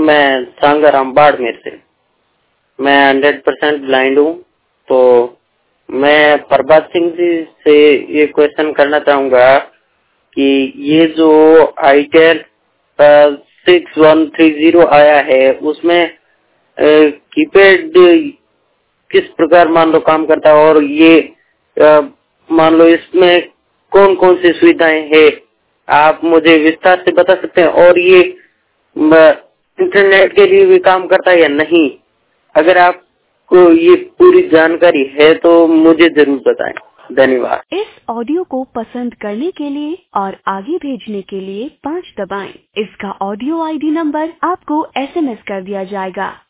मैं सांगाराम बाड़मेर से। मैं 100% ब्लाइंड हूँ। तो मैं प्रभात सिंह जी से ये क्वेश्चन करना चाहूँगा कि ये जो आईटेल 6130 आया है उसमें कीपैड किस प्रकार मान लो काम करता है, और ये मान लो इसमें कौन कौन सी सुविधाएं हैं, आप मुझे विस्तार से बता सकते हैं। और ये इंटरनेट के लिए भी काम करता है या नहीं? अगर आपको ये पूरी जानकारी है तो मुझे जरूर बताएं। धन्यवाद। इस ऑडियो को पसंद करने के लिए और आगे भेजने के लिए 5 दबाएं। इसका ऑडियो आईडी नंबर आपको SMS कर दिया जाएगा।